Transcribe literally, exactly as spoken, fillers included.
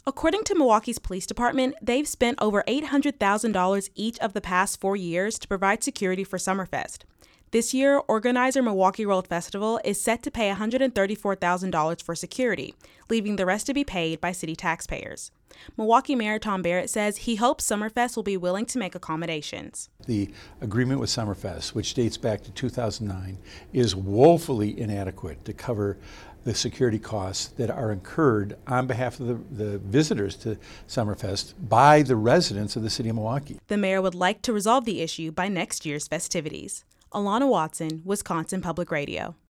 According to Milwaukee's police department, they've spent over eight hundred thousand dollars each of the past four years to provide security for Summerfest. This year, organizer Milwaukee World Festival is set to pay one hundred thirty-four thousand dollars for security, leaving the rest to be paid by city taxpayers. Milwaukee Mayor Tom Barrett says he hopes Summerfest will be willing to make accommodations. The agreement with Summerfest, which dates back to two thousand nine, is woefully inadequate to cover the security costs that are incurred on behalf of the, the visitors to Summerfest by the residents of the city of Milwaukee. The mayor would like to resolve the issue by next year's festivities. Alana Watson, Wisconsin Public Radio.